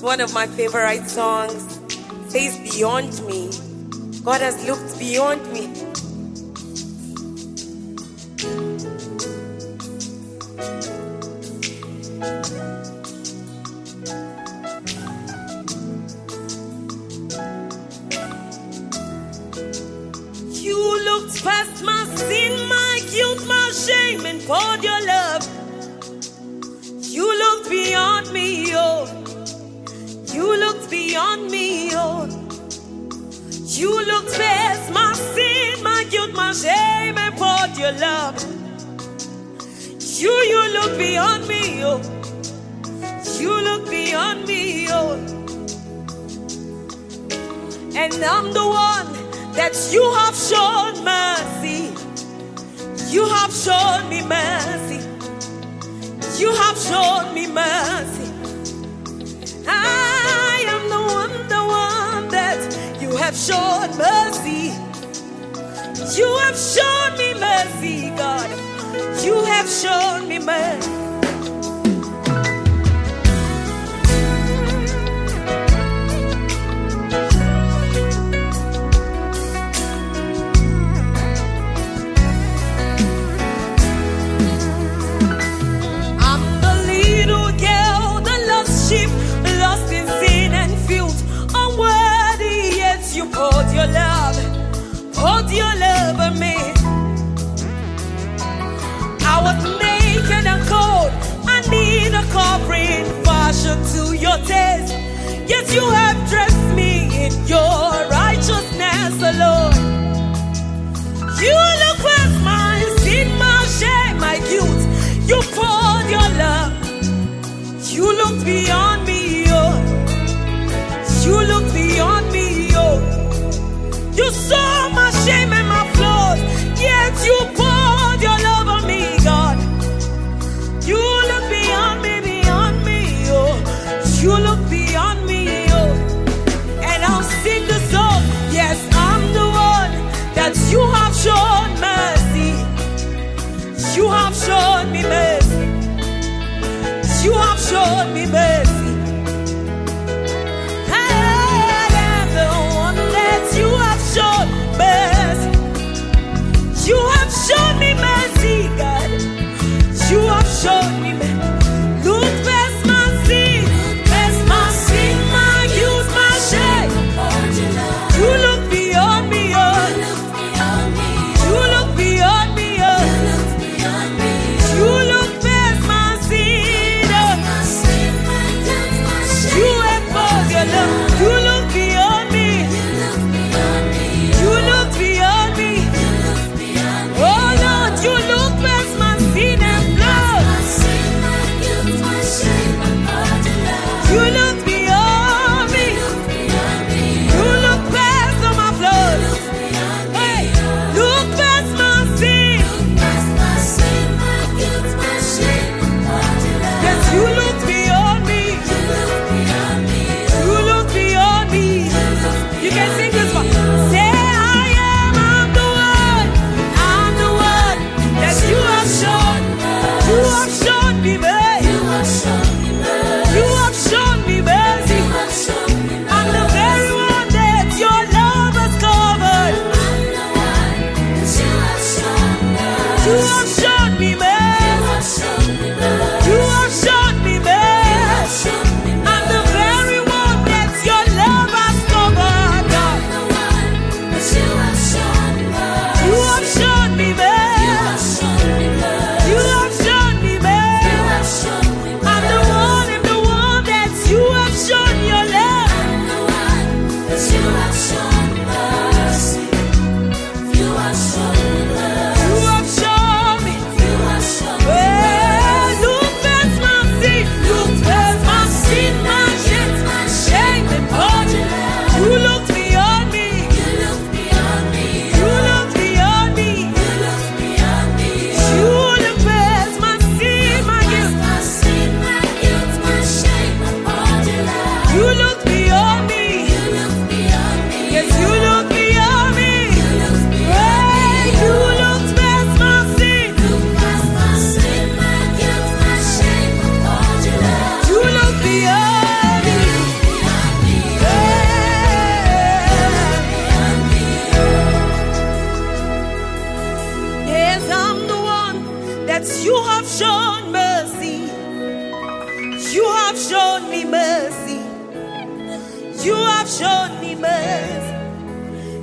One of my favorite songs says beyond me. God has looked beyond me. You looked past my sin, my guilt, my shame, and poured your love. You looked beyond me, oh. You looked beyond me, oh. You looked past my sin, my guilt, my shame, and poured your love. You looked beyond me, oh. You looked beyond me, oh. And I'm the one that you have shown mercy. You have shown me mercy. You have shown me mercy. I am the one that you have shown mercy. You have shown me mercy, God. You have shown me mercy. Poured your love on me. I was naked and cold. I need a covering fashioned to your taste. Yes, you have dressed me in your righteousness alone. You look past my sin, my shame, my guilt. You poured your love. You looked beyond me, oh. You looked beyond me, oh. You saw my shame and my flaws, yet you poured your love on me, God. You look beyond me, oh. You look beyond me, oh. And I'll sing the song. Yes, I'm the one that you have shown mercy. You have shown me mercy. You have shown me mercy. You have shown me mercy, God. You have shown me mercy. Look past my sin, my guilt, my shame. You look beyond me, oh. You look beyond me, oh. You look past my sin, oh.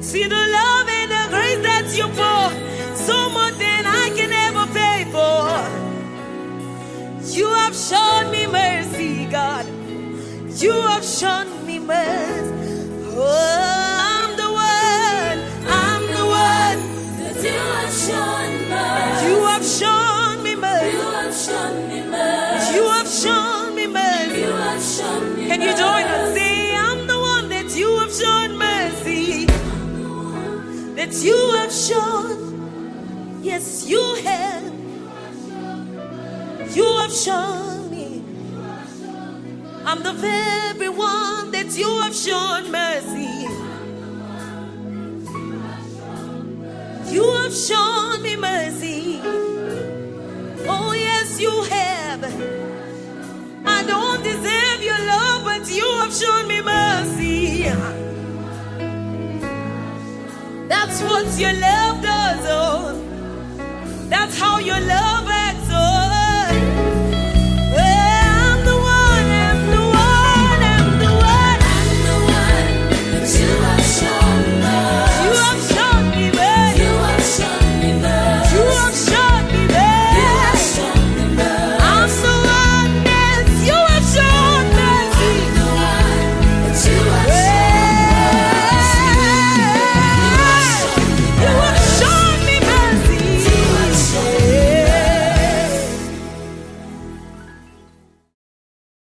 See the love and the grace that you pour, so more than I can ever pay for. You have shown me mercy, God. You have shown me mercy. Oh, I'm the one that you have shown mercy. You have shown me mercy. You have shown me mercy. You have shown me mercy. You have shown me mercy. Can you join us? Say, I'm the one that you have shown mercy. That you have shown. Yes, you have. You have shown me. I'm the very one that you have shown mercy. You have shown me mercy. Oh yes, you have. I don't deserve your love, but you have shown me mercy. That's what your love does, oh. That's how your love